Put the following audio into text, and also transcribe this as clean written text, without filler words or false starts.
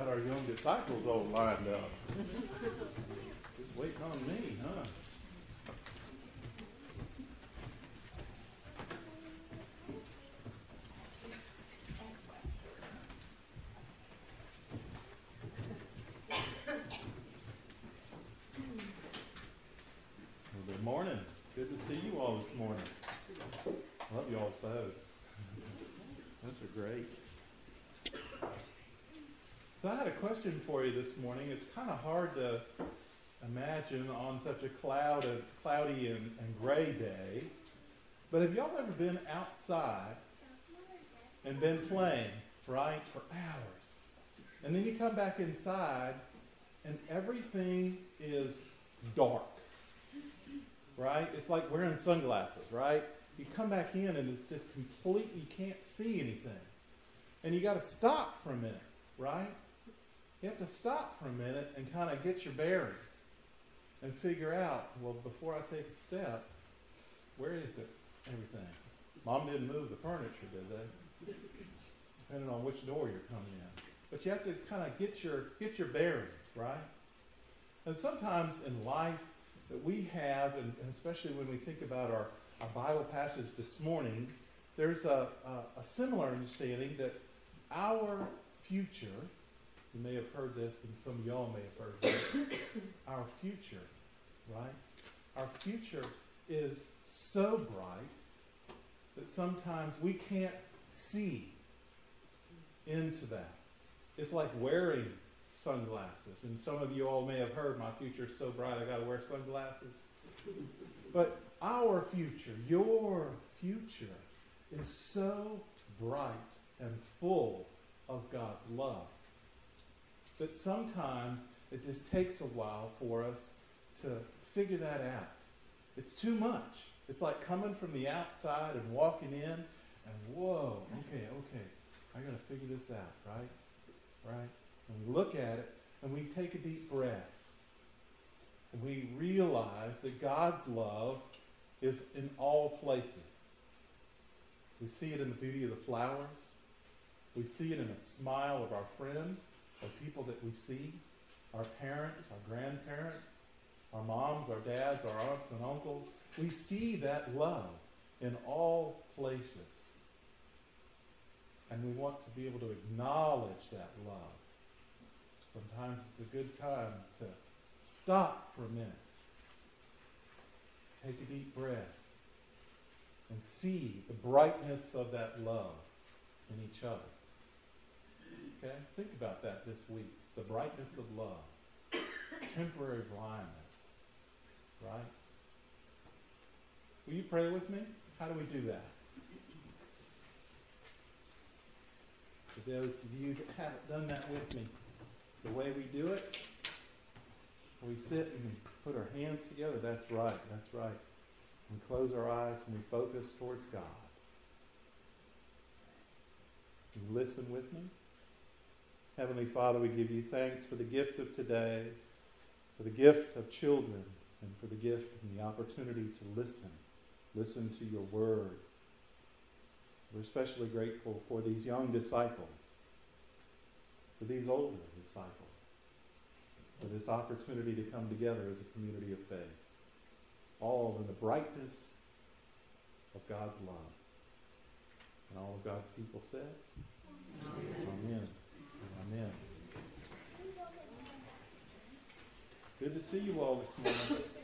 got our young disciples all lined up. Just waiting on me, huh? Well, good morning. Good to see you all this morning. Love y'all's bows. Those are great. So I had a question for you this morning. It's kind of hard to imagine on such a cloudy and gray day. But have y'all ever been outside and been playing, right, for hours? And then you come back inside and everything is dark, right? It's like wearing sunglasses, right? You come back in and it's just completely, you can't see anything. And you got to stop for a minute, right? You have to stop for a minute and kind of get your bearings and figure out, well, before I take a step, where is it, everything? Mom didn't move the furniture, did they? Depending on which door you're coming in. But you have to kind of get your bearings, right? And sometimes in life that we have, and especially when we think about our Bible passage this morning, there's a similar understanding that our future, you may have heard this, and some of y'all may have heard this, our future, right? Our future is so bright that sometimes we can't see into that. It's like wearing sunglasses. And some of you all may have heard, my future's so bright I got to wear sunglasses. But our future, your future, is so bright and full of God's love that sometimes it just takes a while for us to figure that out. It's too much. It's like coming from the outside and walking in and whoa, okay, I got to figure this out, right? And we look at it and we take a deep breath. And we realize that God's love is in all places. We see it in the beauty of the flowers. We see it in the smile of our friend, or people that we see, our parents, our grandparents, our moms, our dads, our aunts and uncles. We see that love in all places. And we want to be able to acknowledge that love. Sometimes it's a good time to stop for a minute. Take a deep breath and see the brightness of that love in each other. Okay? Think about that this week. The brightness of love. Temporary blindness. Right? Will you pray with me? How do we do that? For those of you that haven't done that with me, the way we do it, we sit and put our hands together. That's right. We close our eyes and we focus towards God. You listen with me. Heavenly Father, we give you thanks for the gift of today, for the gift of children, and for the gift and the opportunity to listen to your word. We're especially grateful for these young disciples, for these older disciples, for this opportunity to come together as a community of faith, all in the brightness of God's love. And all of God's people said, Amen. Amen. Good to see you all this morning.